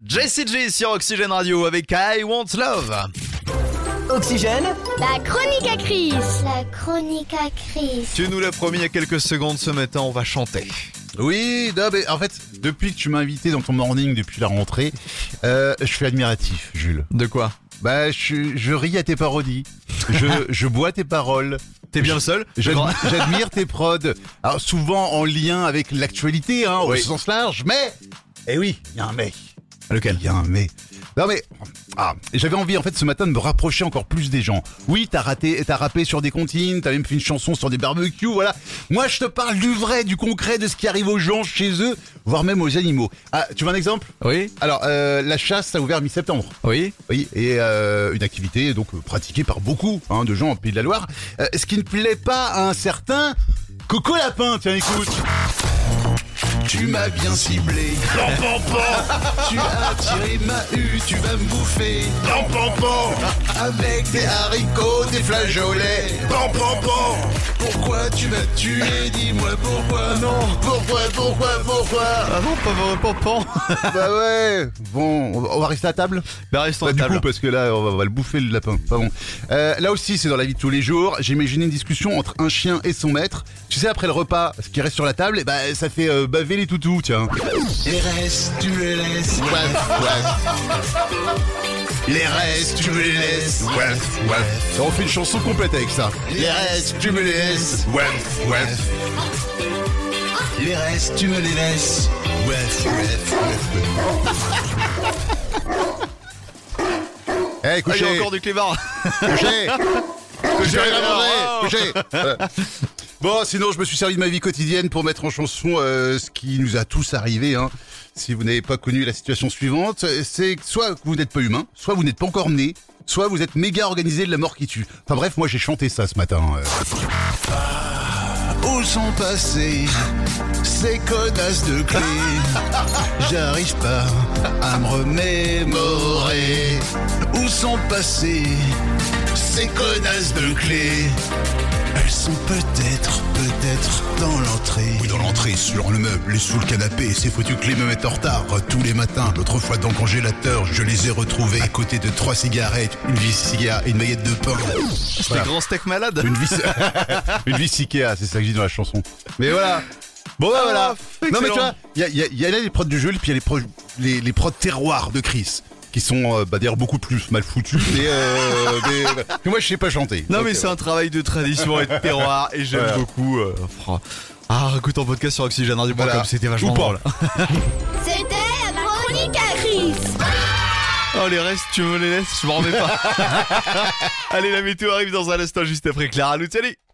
Jessie J sur Oxygène Radio avec I Want Love. Oxygène. La chronique à Chris. La chronique à Chris. Tu nous l'as promis il y a quelques secondes, ce matin on va chanter. Oui, non, mais en fait, depuis que tu m'as invité dans ton morning depuis la rentrée, je suis admiratif, Jules. De quoi? Bah, je ris à tes parodies, je bois tes paroles. T'es bien le seul? J'admire tes prods. Alors souvent en lien avec l'actualité, au Oui. sens large, mais... Eh oui, il y a un mais. Lequel? Il y a un mais. Non mais... j'avais envie en fait ce matin de me rapprocher encore plus des gens. Oui, t'as rappé sur des comptines, t'as même fait une chanson sur des barbecues, voilà. Moi je te parle du vrai, du concret, de ce qui arrive aux gens chez eux, voire même aux animaux. Ah, tu veux un exemple? Oui. Alors, la chasse a ouvert mi-septembre. Oui. Oui, et une activité donc pratiquée par beaucoup de gens en Pays de la Loire. Ce qui ne plaît pas à un certain Coco Lapin, tiens écoute. Tu m'as bien ciblé, pan pan pan. Tu as tiré ma tu vas me bouffer, pan pan pan. Avec des haricots, des flageolets, pan pan pan. Pourquoi tu m'as tué, dis-moi pourquoi. Non. Pourquoi Ah non, pas pan. Bah ouais, bon, on va rester à table. Bah restons Pas à du table. coup, parce que là, on va le bouffer le lapin. Pas bon. Là aussi, c'est dans la vie de tous les jours. J'ai imaginé une discussion entre un chien et son maître. Tu sais, après le repas, ce qui reste sur la table, ça fait baver les toutous, tiens. Les restes, tu les laisses. Les restes, tu me les laisses. On fait une chanson complète avec ça. Les restes, tu me les laisses. Les restes, tu me les laisses. Hey, Ah, il y couchez. a encore du clébar. Couchez. J'ai rien à manger. Oh. Couchez. Bon, sinon, je me suis servi de ma vie quotidienne pour mettre en chanson ce qui nous a tous arrivé. Si vous n'avez pas connu la situation suivante, c'est que soit vous n'êtes pas humain, soit vous n'êtes pas encore né, soit vous êtes méga organisé de la mort qui tue. Enfin bref, moi j'ai chanté ça ce matin. Où sont passés ces connasses de clés? J'arrive pas à me remémorer. Où sont passés ces connasses de clés? Elles sont peut-être dans l'entrée. Oui, dans l'entrée, sur le meuble et sous le canapé. C'est foutu que les me mettent en retard tous les matins. L'autre fois dans le congélateur, je les ai retrouvés à côté de 3 cigarettes, une vis cigare et une baguette de pain. C'était grand steak malade. Une vis Ikea, c'est ça que je dis dans la chanson. Mais voilà. Bon bah voilà. Non mais tu vois, il y a là les prods du jeu, puis il y a les prods terroirs de Chris. Qui sont d'ailleurs beaucoup plus mal foutus, mais que moi je sais pas chanter. Non donc, mais c'est un travail de tradition et de terroir et j'aime beaucoup. Écoute en podcast sur oxygène-radio.com, voilà. c'était vachement Ou pas. drôle. C'était la chronique à Chris. Oh les restes, tu me les laisses, je m'en remets pas. Allez, la météo arrive dans un instant juste après Clara Luciani.